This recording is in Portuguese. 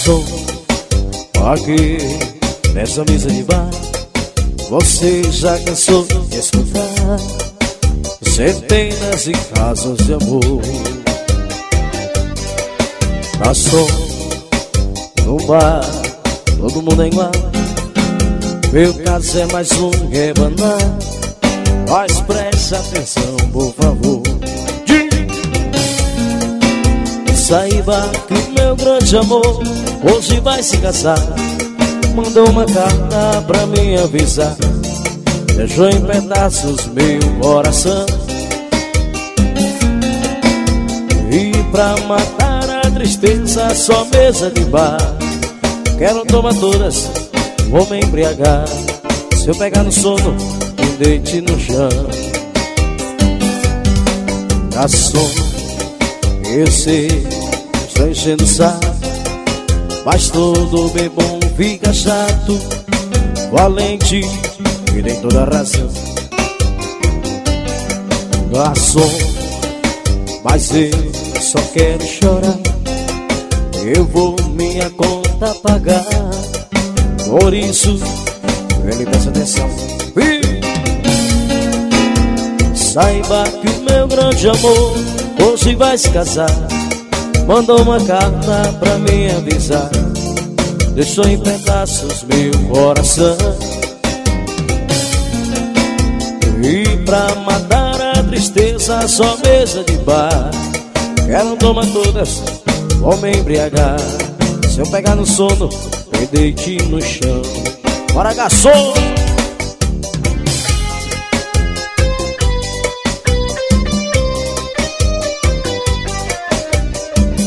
Garçom, aqui nessa mesa de bar, você já cansou de escutar centenas de casos de amor. Garçom, no bar, todo mundo é igual. Meu caso é mais um rebanar, mas preste atenção, por favor. Saiba que o meu grande amor hoje vai se casar. Mandou uma carta pra me avisar, deixou em pedaços meu coração. E pra matar a tristeza, só mesa de bar. Quero tomar todas, vou me embriagar. Se eu pegar no sono, me deite no chão. Garçom, eu sei, estou enchendo o saco, mas todo bebum fica chato. Valente, me tem toda a razão. Garçom, mas eu só quero chorar. Eu vou minha conta pagar, por isso, ele presta atenção. Saiba que o meu grande amor hoje vai se casar. Mandou uma carta pra me avisar, deixou em pedaços meu coração. E pra matar a tristeza, só mesa de bar. Quero tomar todas, vou me embriagar. Se eu pegar no sono, me deite no chão. Bora, garçom!